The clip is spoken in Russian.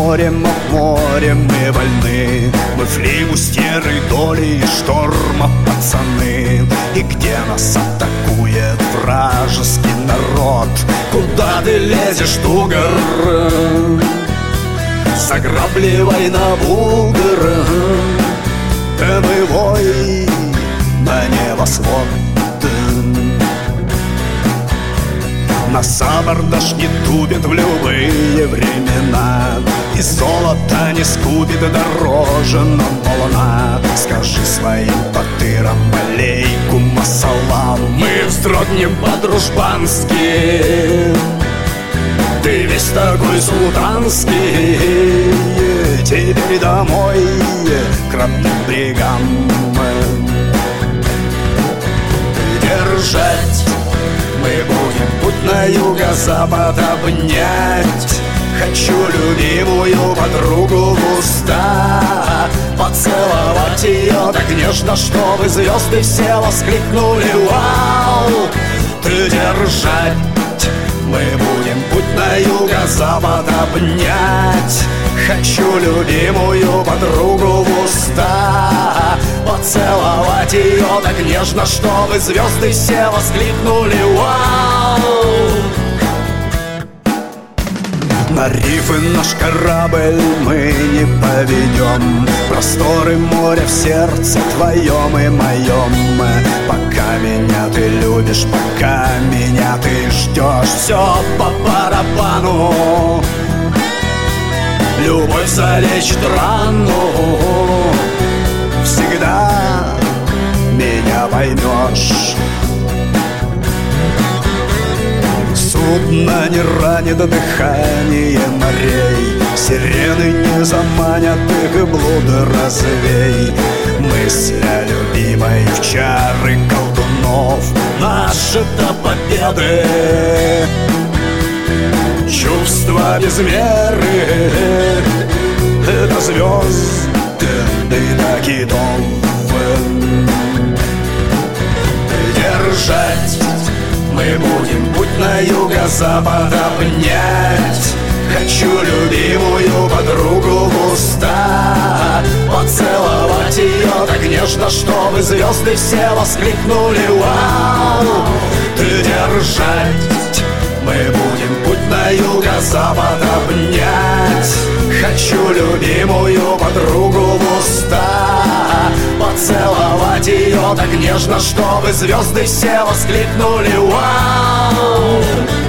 морем, об морем мы вольны. Мы флибустеры доли и шторма пацаны. И где нас атакует вражеский народ? Куда ты лезешь, тугор? Заграбливай на булгар. Прямой на небосвод. Нас абордаж не тубит в любые времена, и золото не скупит дороже, но волна. Скажи своим батырам алейкум ассалам. Мы вздрогнем по-дружбански. Ты весь такой султанский. Теперь домой к родным берегам. Держать мы будем путь на юго-запад обнять. Хочу любимую подругу в уста, поцеловать ее так нежно, чтобы звезды все воскликнули: вау! Ты держать мы будем путь на юго-запад обнять. Хочу любимую подругу в уста, поцеловать ее так нежно, чтобы звезды все воскликнули: вау! На рифы наш корабль мы не поведем, просторы моря в сердце твоем и моем. Пока меня ты любишь, пока меня ты ждешь, все по барабану. Любовь залечит рану. Всегда меня поймешь. Судно не ранит дыхание морей, сирены не заманят их и блуд развей. Мысля любимой в чары колдунов, наши-то победы. Чувства без меры, это звезды до китов. Держать мы будем путь на юго-запад обнять. Хочу любимую подругу в уста, поцеловать ее так нежно, чтобы звезды все воскликнули: вау! Ты держать мы будем путь на юго-запад обнять. Хочу любимую подругу в уста, поцеловать ее так нежно, чтобы звезды все воскликнули: вау!